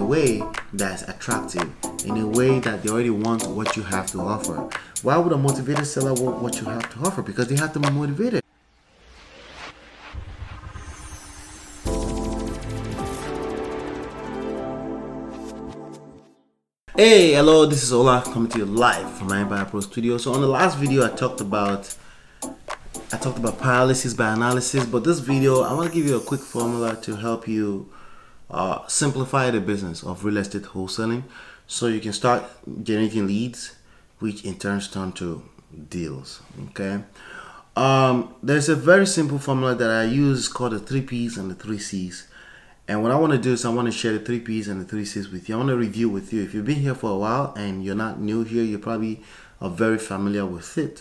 a way that's attractive, in a way that they already want what you have to offer. Why would a motivated seller want what you have to offer? Because they have to be motivated. Hey, hello, this is Ola coming to you live from my Empire Pro Studio. So on the last video I talked about paralysis by analysis, but this video I want to give you a quick formula to help you simplify the business of real estate wholesaling so you can start generating leads, which in turn turn to deals. Okay. There's a very simple formula that I use called the 3 P's and the 3 C's. And what I want to do is I want to share the 3 P's and the 3 C's with you. I want to review with you. If you've been here for a while and you're not new here, you probably are very familiar with it.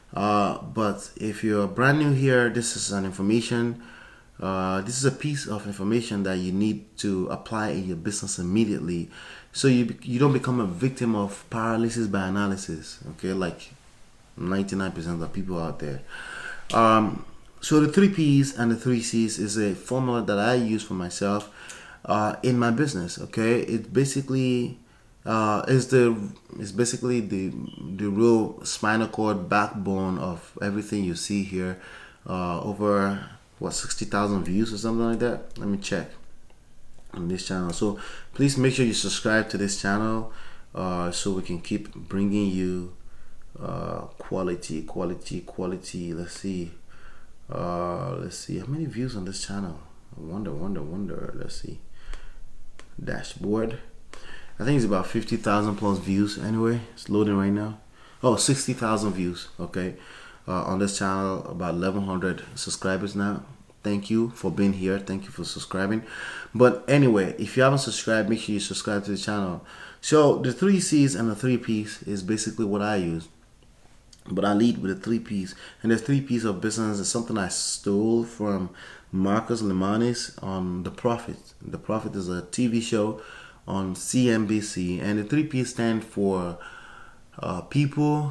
But if you're brand new here, this is an information. This is a piece of information that you need to apply in your business immediately, so you don't become a victim of paralysis by analysis. Okay, like 99% of people out there. So the 3 P's and the 3 C's is a formula that I use for myself in my business. Okay, it basically is basically the real spinal cord backbone of everything you see here. Over 60,000 views or something like that. Let me check on this channel. So please make sure you subscribe to this channel so we can keep bringing you quality. Let's see how many views on this channel. I wonder. Let's see. Dashboard. I think it's about 50,000 plus views. Anyway, it's loading right now. Oh, 60,000 views. Okay. On this channel, about 1,100 subscribers now. Thank you for being here. Thank you for subscribing. But anyway, if you haven't subscribed, make sure you subscribe to the channel. So the 3 C's and the 3 P's is basically what I use. But I lead with the 3 P's. And the 3 P's of business is something I stole from Marcus Lemonis on The Profit. The Profit is a TV show on CNBC. And the 3 P's stand for people,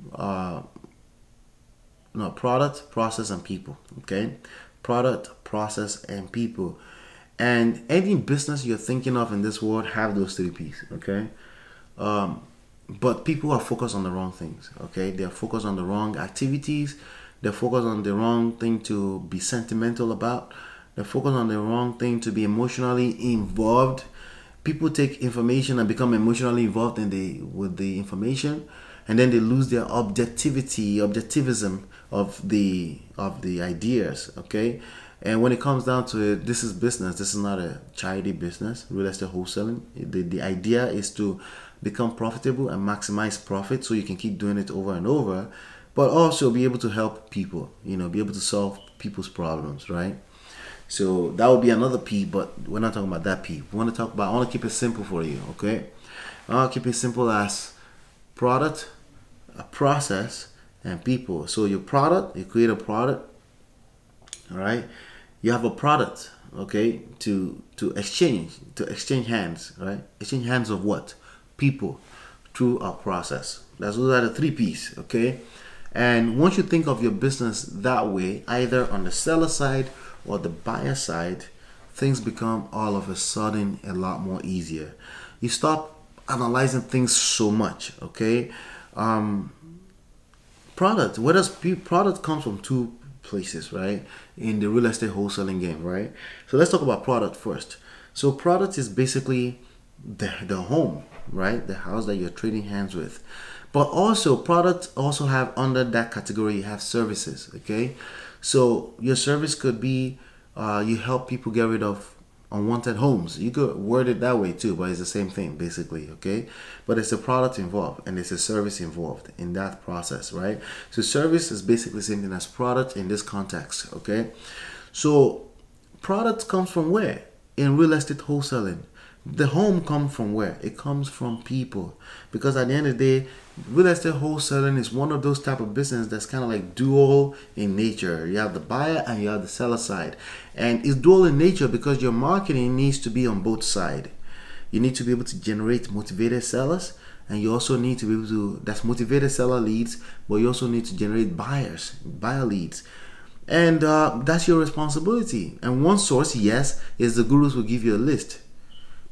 product, process, and people. Okay, product, process, and people. And any business you're thinking of in this world have those 3 P's. Okay, but people are focused on the wrong things. Okay, they're focused on the wrong activities. They're focused on the wrong thing to be sentimental about. They're focused on the wrong thing to be emotionally involved. People take information and become emotionally involved with the information, and then they lose their objectivism of the ideas. Okay, and when it comes down to it, this is business. This is not a charity business. Real estate wholesaling. The idea is to become profitable and maximize profit, so you can keep doing it over and over, but also be able to help people. Be able to solve people's problems, right? So that would be another P, but we're not talking about that P. I want to keep it simple for you. Okay, I'll keep it simple as product, a process, and people. So your product, you create a product. All right, you have a product. Okay, to exchange hands. Right, exchange hands of what? People, through our process. Those are the 3 P's. Okay, and once you think of your business that way, either on the seller side or the buyer side, things become all of a sudden a lot more easier. You stop analyzing things so much. Okay, product comes from 2 places, right, in the real estate wholesaling game, right? So let's talk about product first. So product is basically the home, right, the house that you're trading hands with. But also products also have, under that category, you have services. Okay, so your service could be you help people get rid of unwanted homes. You could word it that way too, but it's the same thing basically. Okay, but there's a product involved and there's a service involved in that process, right? So service is basically the same thing as product in this context. Okay, so product comes from where? In real estate wholesaling, the home comes from where? It comes from people. Because at the end of the day, real estate wholesaling is one of those type of business that's kind of like dual in nature. You have the buyer and you have the seller side. And it's dual in nature because your marketing needs to be on both sides. You need to be able to generate motivated sellers, and you also need to be able to, that's motivated seller leads, but you also need to generate buyer leads. And that's your responsibility. And one source, yes, is the gurus will give you a list.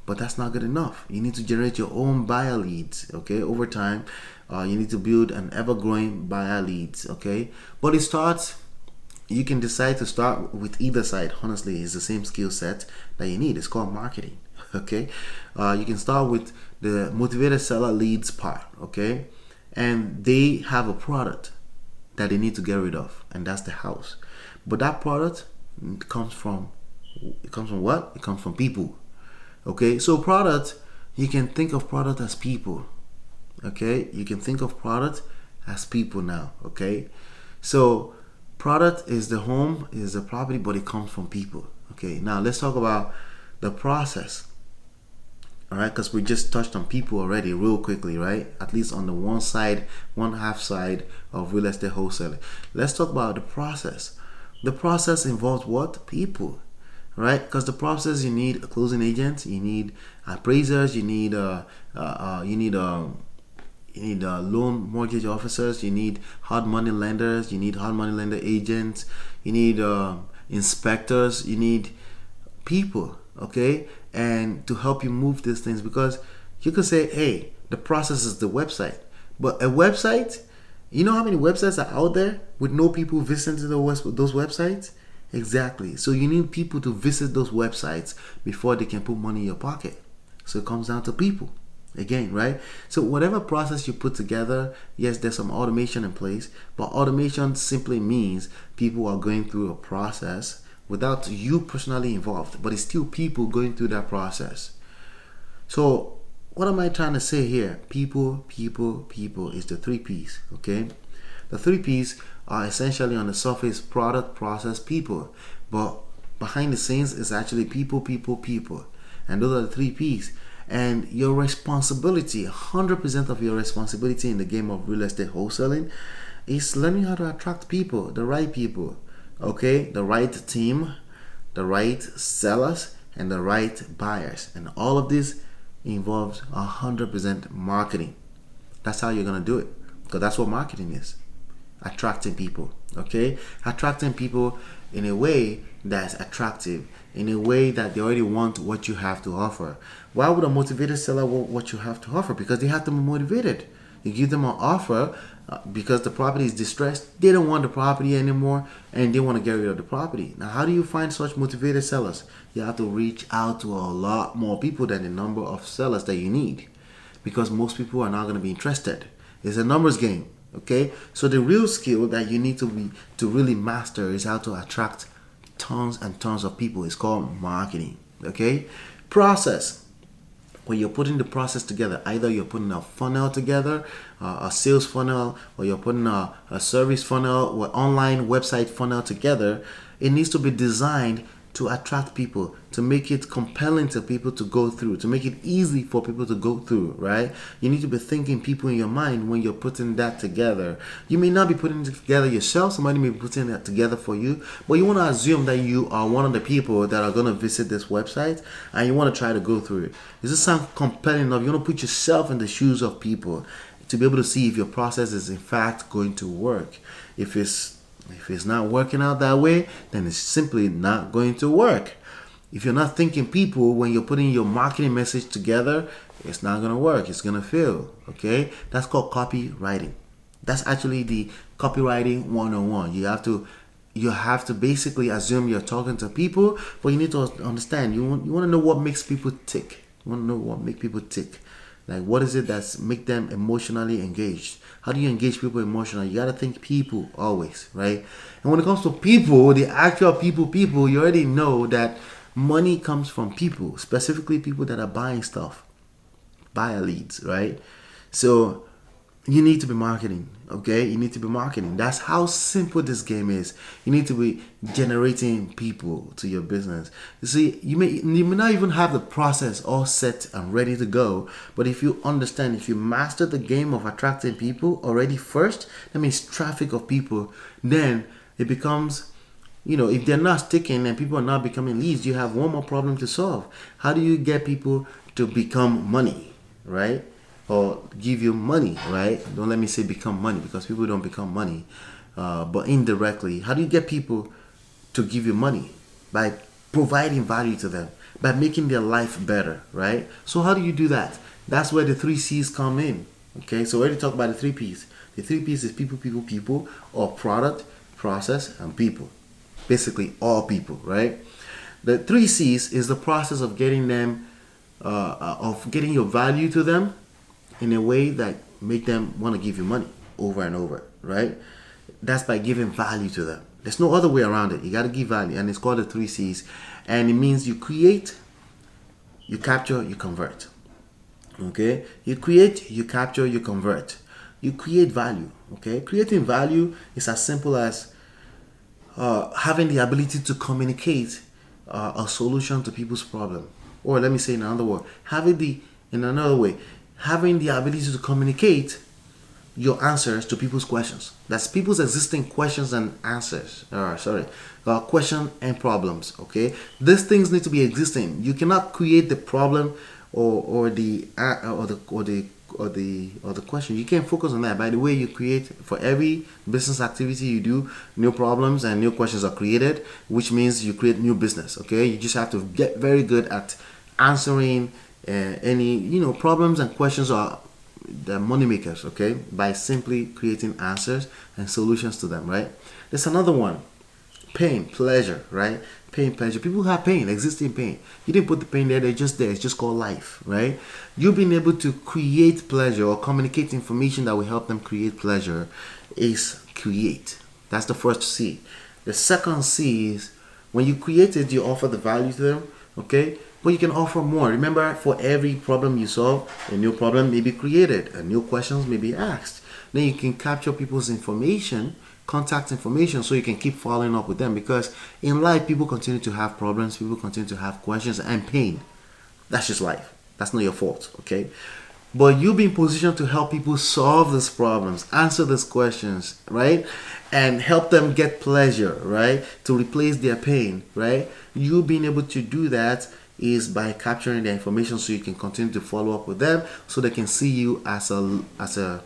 But that's not good enough. You need to generate your own buyer leads, okay? Over time, you need to build an ever-growing buyer leads, okay? But it starts, you can decide to start with either side. Honestly, it's the same skill set that you need. It's called marketing, okay? You can start with the motivated seller leads part, okay? And they have a product that they need to get rid of, and that's the house. But that product comes from what? It comes from people. Okay, so product, you can think of product as people. Okay, you can think of product as people now. Okay, so product is the home, is the property, but it comes from people. Okay, now let's talk about the process. All right, because we just touched on people already real quickly, right? At least on the one half side of real estate wholesaling. Let's talk about the process. The process involves what? People. Right, because the process, you need a closing agent, you need appraisers, you need loan mortgage officers, you need hard money lenders, you need hard money lender agents, you need inspectors, you need people, okay, and to help you move these things. Because you could say, hey, the process is the website, but a website, you know how many websites are out there with no people visiting those websites? Exactly. So you need people to visit those websites before they can put money in your pocket. So it comes down to people again, right? So whatever process you put together, yes, there's some automation in place, but automation simply means people are going through a process without you personally involved, but it's still people going through that process. So what am I trying to say here? People is the 3 P's, okay? The 3 P's are essentially on the surface: product, process, people. But behind the scenes is actually people. And those are the 3 P's. And your responsibility, 100% of your responsibility in the game of real estate wholesaling is learning how to attract people, the right people, okay? The right team, the right sellers, and the right buyers. And all of this involves 100% marketing. That's how you're going to do it, because that's what marketing is. Attracting people, okay? Attracting people in a way that's attractive, in a way that they already want what you have to offer. Why would a motivated seller want what you have to offer? Because they have to be motivated. You give them an offer because the property is distressed. They don't want the property anymore and they want to get rid of the property. Now, how do you find such motivated sellers? You have to reach out to a lot more people than the number of sellers that you need, because most people are not going to be interested. It's a numbers game. Okay, so the real skill that you need to really master is how to attract tons and tons of people. It's called marketing. Okay, process. When you're putting the process together, either you're putting a funnel together, a sales funnel, or you're putting a service funnel or online website funnel together, it needs to be designed to attract people, to make it compelling to people to go through, to make it easy for people to go through, right? You need to be thinking people in your mind when you're putting that together. You may not be putting it together yourself, somebody may be putting that together for you, but you want to assume that you are one of the people that are going to visit this website and you want to try to go through it. Does this sound compelling enough? You want to put yourself in the shoes of people to be able to see if your process is in fact going to work. If it's not working out that way, then it's simply not going to work. If you're not thinking people when you're putting your marketing message together, it's not going to work. It's going to fail. Okay? That's called copywriting. That's actually the copywriting 101. You have to basically assume you're talking to people, but you need to understand. You want to know what makes people tick. You want to know what makes people tick. Like, what is it that's make them emotionally engaged? How do you engage people emotionally? You got to think people always, right? And when it comes to people, the actual people, you already know that money comes from people, specifically people that are buying stuff, buyer leads, right? So you need to be marketing, okay? You need to be marketing. That's how simple this game is. You need to be generating people to your business. You see, you may not even have the process all set and ready to go, but if you understand, if you master the game of attracting people already first, that means traffic of people, then it becomes, if they're not sticking and people are not becoming leads, you have one more problem to solve. How do you get people to become money, right? Or give you money, right? Don't let me say become money, because people don't become money. But indirectly, how do you get people to give you money? By providing value to them, by making their life better, right? So how do you do that? That's where the 3 C's come in. Okay, so we already talked about the 3 P's. The 3 P's is people, or product, process, and people. Basically, all people, right? The 3 C's is the process of getting them, of getting your value to them in a way that make them want to give you money over and over, right? That's by giving value to them. There's no other way around it. You got to give value, and it's called the 3 C's. And it means you create, you capture, you convert. Okay, you create, you capture, you convert. You create value. Okay, creating value is as simple as having the ability to communicate a solution to people's problem, or let me say in another word, having the ability to communicate your answers to people's questions. That's people's existing questions and answers. Question and problems. Okay, these things need to be existing. You cannot create the problem or the question. You can't focus on that. By the way, you create for every business activity you do, new problems and new questions are created, which means you create new business. Okay, you just have to get very good at answering any problems and questions are the money makers. Okay, by simply creating answers and solutions to them. Right. There's another one. Pain, pleasure, right? Pain, pleasure. People have pain, existing pain. You didn't put the pain there, they're just there. It's just called life, right? You being able to create pleasure or communicate information that will help them create pleasure is create. That's the first C. The second C is when you create it, you offer the value to them, okay? But you can offer more. Remember, for every problem you solve, a new problem may be created, and new questions may be asked. Then you can capture people's information, contact information, so you can keep following up with them, because in life people continue to have problems, people continue to have questions and pain. That's just life. That's not your fault, okay? But you being positioned to help people solve these problems, answer these questions, right? And help them get pleasure, right? To replace their pain, right? You being able to do that is by capturing the information so you can continue to follow up with them, so they can see you as a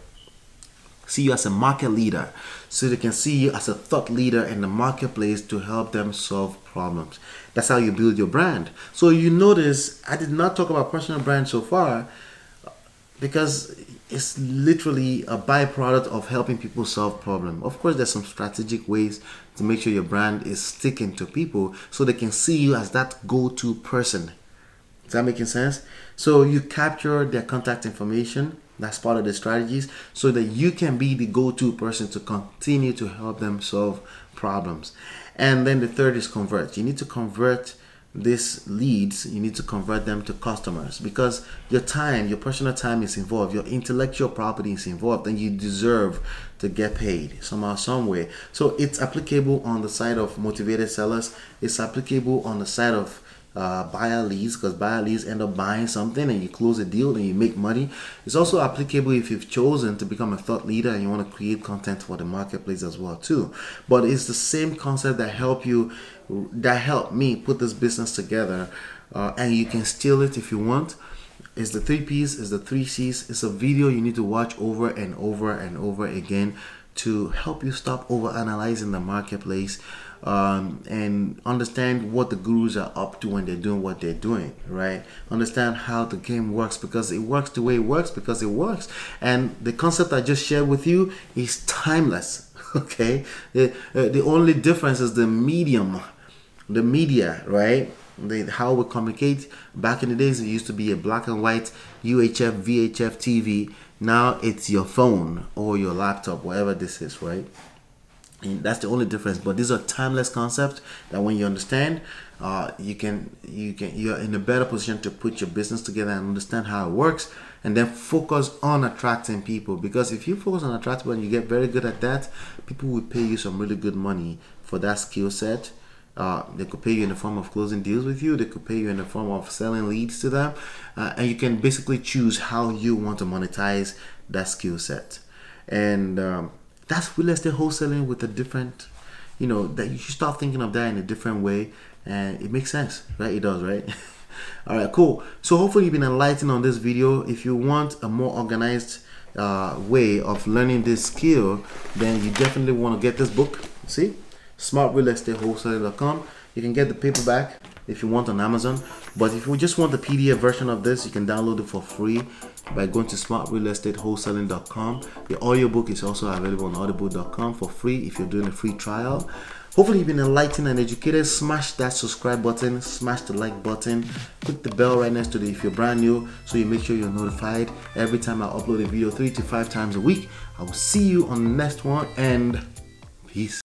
market leader, so they can see you as a thought leader in the marketplace to help them solve problems. That's how you build your brand. So you notice I did not talk about personal brand so far, because it's literally a byproduct of helping people solve problems. Of course, there's some strategic ways to make sure your brand is sticking to people so they can see you as that go-to person. Is that making sense? So you capture their contact information. That's part of the strategies, so that you can be the go-to person to continue to help them solve problems. And then the third is convert. You need to convert these leads, you need to convert them to customers, because your time, your personal time is involved, your intellectual property is involved, and you deserve to get paid somehow, some way. So it's applicable on the side of motivated sellers, it's applicable on the side of buyer leads, because buyer leads end up buying something and you close a deal and you make money. It's also applicable if you've chosen to become a thought leader and you want to create content for the marketplace as well too. But it's the same concept that helped me put this business together, and you can steal it if you want. It's the 3 P's, it's the 3 C's. It's a video you need to watch over and over and over again to help you stop over analyzing the marketplace, and understand what the gurus are up to when they're doing what they're doing, right? Understand how the game works, because it works the way it works because it works. And the concept I just shared with you is timeless, okay? The only difference is the medium, the media, right? How we communicate. Back in the days, it used to be a black and white UHF, VHF TV. Now it's your phone or your laptop, whatever this is, right? And that's the only difference. But these are timeless concepts that when you understand, you're in a better position to put your business together and understand how it works, and then focus on attracting people. Because if you focus on attracting people and you get very good at that, people will pay you some really good money for that skill set. They could pay you in the form of closing deals with you. They could pay you in the form of selling leads to them, and you can basically choose how you want to monetize that skill set. And that's real estate wholesaling with a different, that you should start thinking of that in a different way, and it makes sense, right? It does, right? All right, cool. So hopefully you've been enlightened on this video. If you want a more organized way of learning this skill, then you definitely want to get this book. See, smartrealestatewholesaling.com. You can get the paperback if you want on Amazon. But if you just want the PDF version of this, you can download it for free by going to smartrealestatewholesaling.com. The audiobook is also available on audible.com for free if you're doing a free trial. Hopefully you've been enlightened and educated. Smash that subscribe button, smash the like button, click the bell right next to it if you're brand new, so you make sure you're notified every time I upload a video 3 to 5 times a week. I will see you on the next one, and peace.